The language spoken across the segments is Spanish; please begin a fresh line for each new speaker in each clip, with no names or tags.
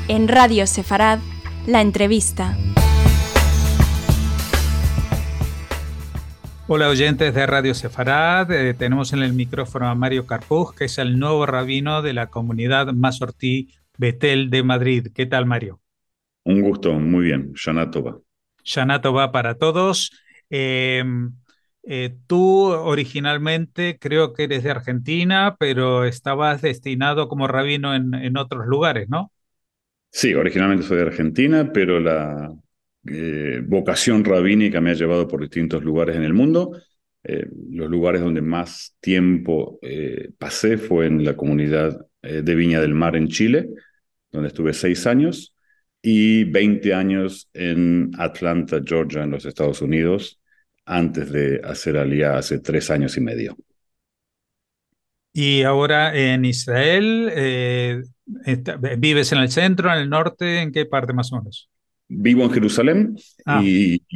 En Radio Sefarad, la entrevista.
Hola oyentes de Radio Sefarad, tenemos en el micrófono a Mario Karpuz, que es el nuevo rabino de la comunidad Masortí Betel de Madrid. ¿Qué tal, Mario?
Un gusto, muy bien. Shana Tova.
Shana Tova para todos. Tú originalmente creo que eres de Argentina, pero estabas destinado como rabino en otros lugares, ¿no?
Sí, originalmente soy de Argentina, pero la vocación rabínica me ha llevado por distintos lugares en el mundo. Los lugares donde más tiempo pasé fue en la comunidad de Viña del Mar en Chile, donde estuve 6 años, y 20 años en Atlanta, Georgia, en los Estados Unidos, antes de hacer Aliyah hace 3 años y medio.
Y ahora en Israel, ¿vives en el centro, en el norte? ¿En qué parte más o menos?
Vivo en Jerusalén
Ah,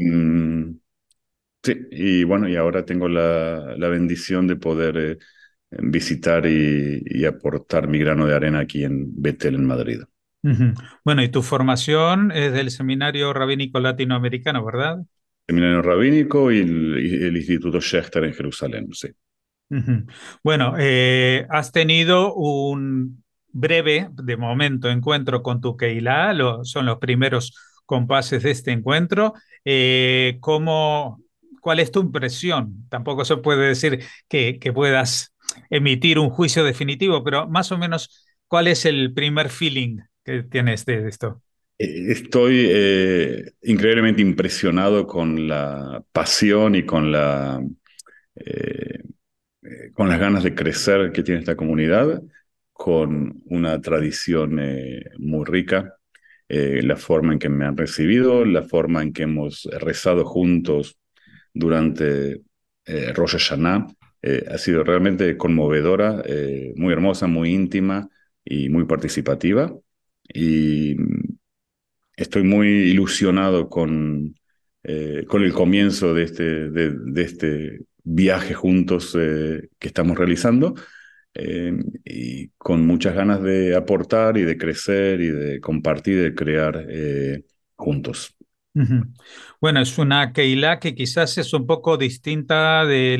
sí, y bueno, y ahora tengo la bendición de poder visitar y aportar mi grano de arena aquí en Betel, en Madrid.
ujú. Bueno, y tu formación es del Seminario Rabínico Latinoamericano, ¿verdad?
Seminario Rabínico y el Instituto Schechter en Jerusalén, sí.
Ujú. Bueno, has tenido un breve, de momento, encuentro con tu Keilah, son los primeros compases de este encuentro. ¿Cuál es tu impresión? Tampoco se puede decir que puedas emitir un juicio definitivo, pero más o menos, ¿cuál es el primer feeling que tienes de esto?
Estoy increíblemente impresionado con la pasión y eh, con las ganas de crecer que tiene esta comunidad, con una tradición muy rica, la forma en que me han recibido, la forma en que hemos rezado juntos durante Rosh Hashanah, ha sido realmente conmovedora, muy hermosa, muy íntima y muy participativa. Y estoy muy ilusionado con el comienzo de este viaje juntos que estamos realizando, y con muchas ganas de aportar y de crecer y de compartir y de crear juntos.
Ujú. Bueno, es una Keilah que quizás es un poco distinta de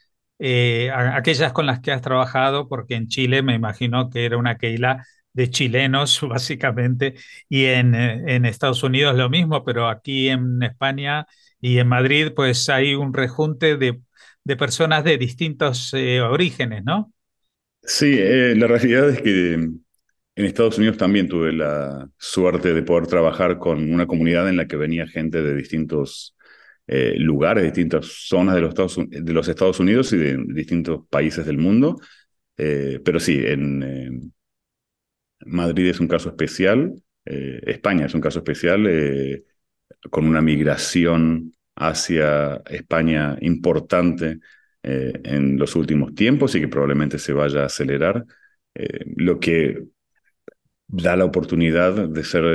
aquellas con las que has trabajado, porque en Chile me imagino que era una Keilah de chilenos, básicamente, y en Estados Unidos lo mismo, pero aquí en España y en Madrid, pues hay un rejunte de personas de distintos orígenes, ¿no?
Sí, la realidad es que en Estados Unidos también tuve la suerte de poder trabajar con una comunidad en la que venía gente de distintos lugares, distintas zonas de los Estados Unidos y de distintos países del mundo. Pero sí, en Madrid es un caso especial, España es un caso especial, con una migración hacia España importante en los últimos tiempos y que probablemente se vaya a acelerar, lo que da la oportunidad de ser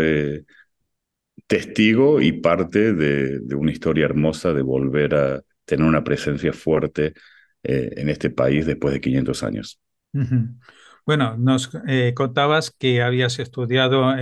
testigo y parte de una historia hermosa de volver a tener una presencia fuerte en este país después de 500 años.
Ujú. Bueno, nos contabas que habías estudiado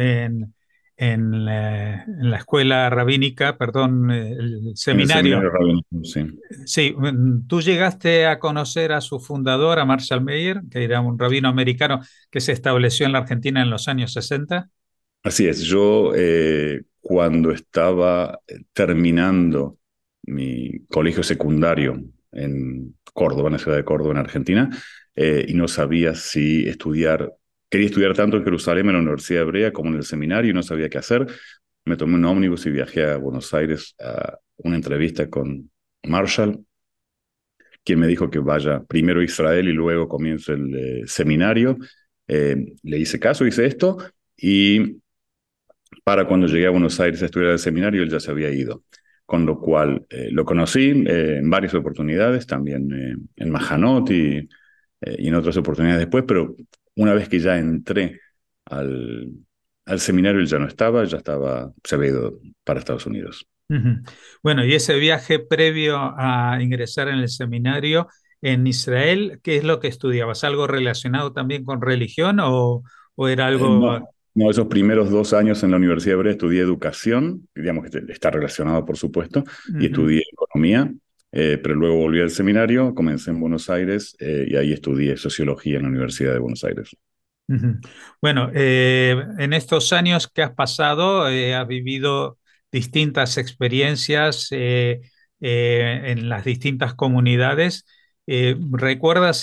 en la escuela rabínica, perdón, el
En el seminario
seminario.
rabínico, sí.
Sí, tú llegaste a conocer a su fundador, a Marshall Mayer, que era un rabino americano que se estableció en la Argentina en los años 60.
Así es, yo cuando estaba terminando mi colegio secundario en Córdoba, en la ciudad de Córdoba, en Argentina, y no sabía si quería estudiar tanto en Jerusalén, en la Universidad Hebrea, como en el seminario, y no sabía qué hacer. Me tomé un ómnibus y viajé a Buenos Aires a una entrevista con Marshall, quien me dijo que vaya primero a Israel y luego comience el seminario. Le hice caso, hice esto, y para cuando llegué a Buenos Aires a estudiar el seminario, él ya se había ido. Con lo cual lo conocí en varias oportunidades, también en Majanot y en otras oportunidades después, pero una vez que ya entré al, al seminario, él ya se había ido para Estados Unidos.
Ujú. Bueno, y ese viaje previo a ingresar en el seminario en Israel, ¿qué es lo que estudiabas? ¿Algo relacionado también con religión o era
No,
algo?
No, esos primeros 2 años en la Universidad Hebrea estudié educación, digamos que está relacionado, por supuesto, y
Ujú,
estudié economía, pero luego volví al seminario, comencé en Buenos Aires y ahí estudié sociología en la Universidad de Buenos Aires.
ujú. Bueno, en estos años que has pasado, has vivido distintas experiencias en las distintas comunidades. ¿Recuerdas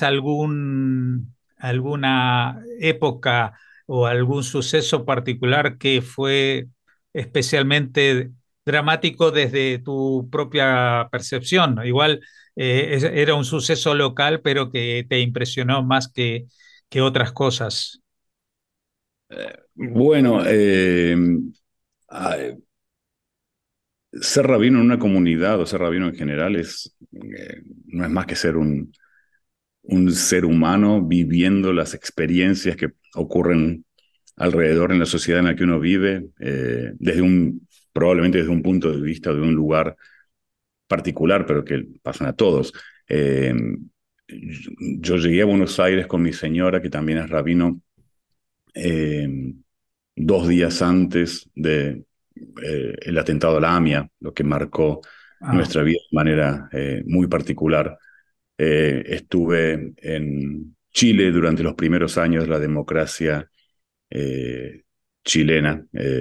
alguna época o algún suceso particular que fue especialmente dramático desde tu propia percepción? Igual era un suceso local, pero que te impresionó más que otras cosas.
Bueno, ah, ser rabino en una comunidad o ser rabino en general no es más que ser un ser humano viviendo las experiencias que ocurren alrededor en la sociedad en la que uno vive, probablemente desde un punto de vista de un lugar particular, pero que pasan a todos. Eh, yo llegué a Buenos Aires con mi señora, que también es rabino, eh, 2 días antes de el atentado a la AMIA, lo que marcó
Ah,
nuestra vida de manera muy particular. Estuve en Chile durante los primeros años de la democracia eh, chilena,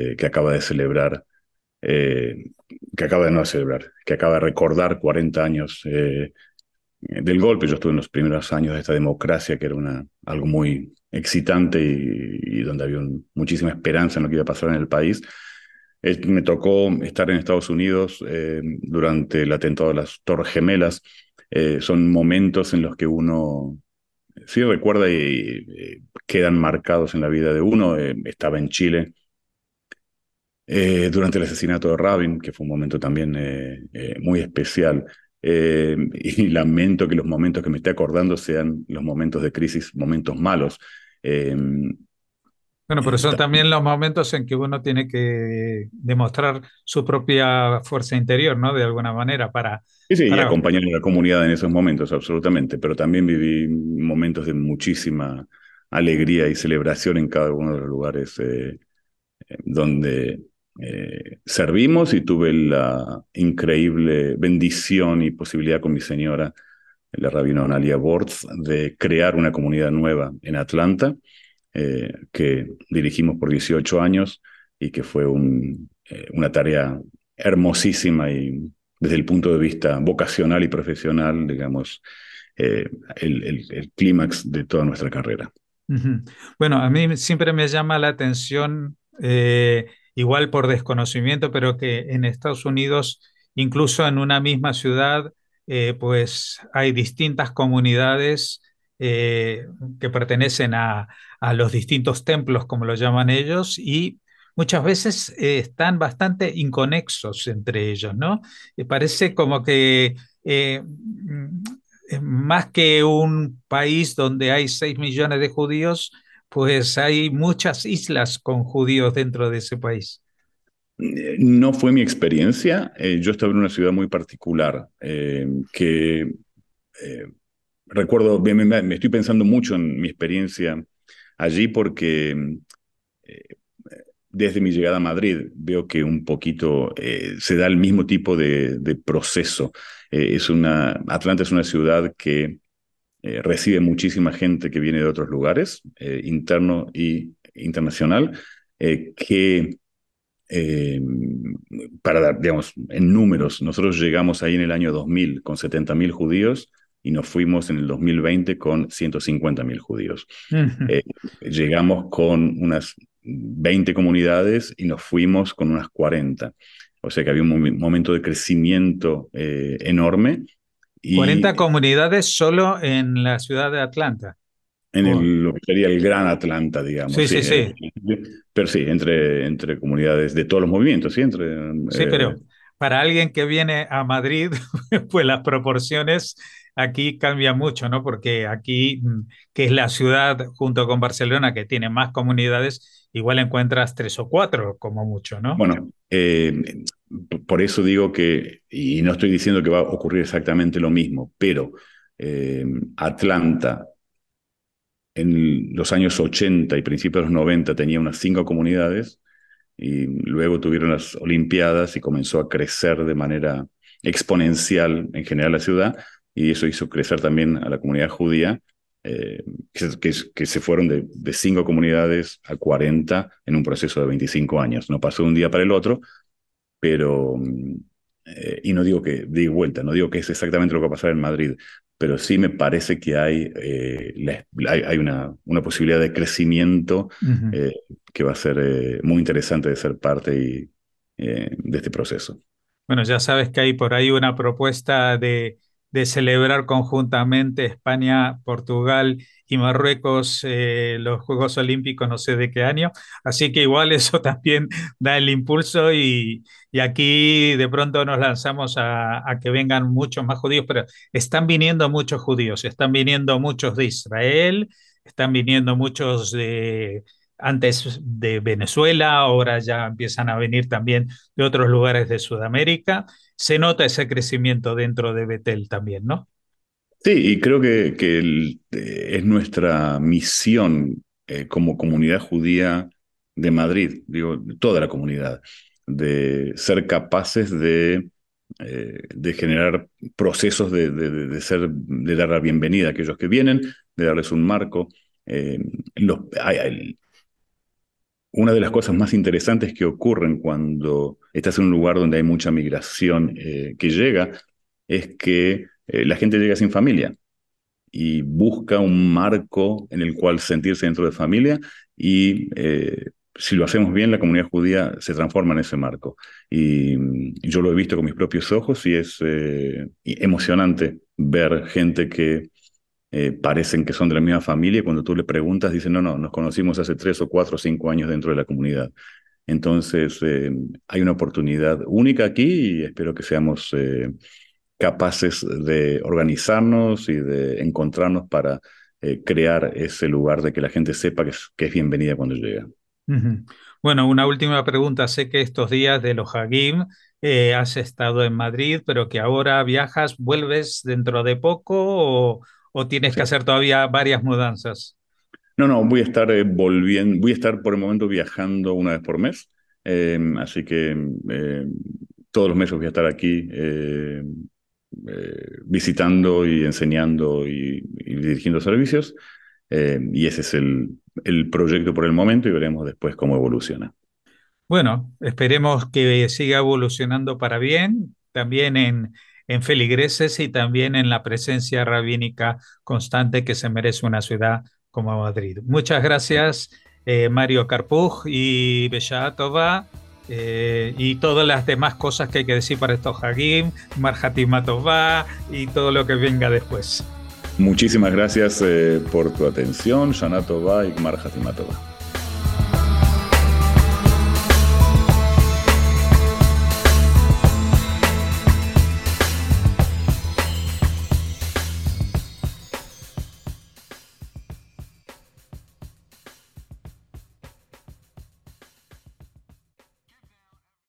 eh, que acaba de no celebrar, que acaba de recordar 40 años del golpe. Yo estuve en los primeros años de esta democracia, que era algo muy excitante y donde había muchísima esperanza en lo que iba a pasar en el país. Me tocó estar en Estados Unidos durante el atentado de las Torres Gemelas. Son momentos en los que uno sí recuerda y quedan marcados en la vida de uno. Estaba en Chile durante el asesinato de Rabin, que fue un momento también muy especial. Y lamento que los momentos que me esté acordando sean los momentos de crisis, momentos malos. Eh,
bueno, pero son
ta-
también los momentos en que uno tiene que demostrar su propia fuerza interior, ¿no? De alguna manera,
sí, sí, y
para...
acompañar a la comunidad en esos momentos, absolutamente, pero también viví momentos de muchísima alegría y celebración en cada uno de los lugares donde servimos y tuve la increíble bendición y posibilidad con mi señora, la rabino Analia Bortz, de crear una comunidad nueva en Atlanta, que dirigimos por 18 años y que fue una tarea hermosísima y desde el punto de vista vocacional y profesional, digamos, el clímax de toda nuestra carrera.
Ujú. Bueno, a mí siempre me llama la atención, igual por desconocimiento, pero que en Estados Unidos, incluso en una misma ciudad, pues hay distintas comunidades eh, que pertenecen a los distintos templos, como lo llaman ellos, y muchas veces están bastante inconexos entre ellos, ¿no? Parece como que más que un país donde hay 6 millones de judíos, pues hay muchas islas con judíos dentro de ese país.
No fue mi experiencia. Yo estaba en una ciudad muy particular que eh, recuerdo, me estoy pensando mucho en mi experiencia allí porque eh, desde mi llegada a Madrid veo que un poquito se da el mismo tipo de proceso. Atlanta es una ciudad que recibe muchísima gente que viene de otros lugares, interno y internacional, que eh, para dar, digamos, en números, nosotros llegamos ahí en el año 2000 con 70.000 judíos y nos fuimos en el 2020 con 150.000 judíos.
Ujú.
Eh, Llegamos con unas 20 comunidades y nos fuimos con unas 40. O sea que había un momento de crecimiento enorme
40
y
comunidades solo en la ciudad de Atlanta.
en
Oh,
lo que sería el gran Atlanta, digamos,
sí,
sí.
sí, sí.
Pero sí, entre comunidades de todos los movimientos, sí,
Sí, pero para alguien que viene a Madrid, pues las proporciones aquí cambian mucho, ¿no? Porque aquí, que es la ciudad junto con Barcelona que tiene más comunidades, igual encuentras 3 o 4 como mucho, ¿no?
bueno, por eso digo que, y no estoy diciendo que va a ocurrir exactamente lo mismo, pero Atlanta en los años 80 y principios de los 90 tenía unas 5 comunidades y luego tuvieron las Olimpiadas y comenzó a crecer de manera exponencial en general la ciudad y eso hizo crecer también a la comunidad judía, eh, que se fueron de 5 comunidades a 40 en un proceso de 25 años. No pasó de un día para el otro, pero, y no digo que de vuelta, no digo que es exactamente lo que va a pasar en Madrid, pero sí me parece que hay una posibilidad de crecimiento
Ujú.
eh, que va a ser muy interesante de ser parte de este proceso.
Bueno, ya sabes que hay por ahí una propuesta de celebrar conjuntamente España, Portugal y Marruecos los Juegos Olímpicos, no sé de qué año, así que igual eso también da el impulso y aquí de pronto nos lanzamos a que vengan muchos más judíos, pero están viniendo muchos judíos, están viniendo muchos de Israel, están viniendo muchos de... Antes de Venezuela, ahora ya empiezan a venir también de otros lugares de Sudamérica. Se nota ese crecimiento dentro de Betel también, ¿no?
Sí, y creo que es nuestra misión como comunidad judía de Madrid, digo, toda la comunidad, de ser capaces de generar procesos de dar la bienvenida a aquellos que vienen, de darles un marco. Eh, una de las cosas más interesantes que ocurren cuando estás en un lugar donde hay mucha migración que llega es que la gente llega sin familia y busca un marco en el cual sentirse dentro de familia y si lo hacemos bien, la comunidad judía se transforma en ese marco. Y yo lo he visto con mis propios ojos y es emocionante ver gente que parecen que son de la misma familia y cuando tú le preguntas dicen, no, no, nos conocimos hace 3 o 4 o 5 años dentro de la comunidad. Entonces, hay una oportunidad única aquí y espero que seamos capaces de organizarnos y de encontrarnos para crear ese lugar de que la gente sepa que es bienvenida cuando llega.
Ujú. Bueno, una última pregunta. Sé que estos días de los Hagim has estado en Madrid, pero que ahora viajas, ¿vuelves dentro de poco o tienes que
Sí.
hacer todavía varias mudanzas?
No, no, voy a estar volviendo, voy a estar por el momento viajando una vez por mes, así que todos los meses voy a estar aquí visitando y enseñando y dirigiendo servicios, y ese es el proyecto por el momento y veremos después cómo evoluciona.
Bueno, esperemos que siga evolucionando para bien, también en feligreses y también en la presencia rabínica constante que se merece una ciudad como Madrid. Muchas gracias, Mario Karpuj y Beshaa Tova, y todas las demás cosas que hay que decir para estos Hagim, Marhatima Tova y todo lo que venga después.
Muchísimas gracias por tu atención, Shana Tova y Gmar Hatima Tova.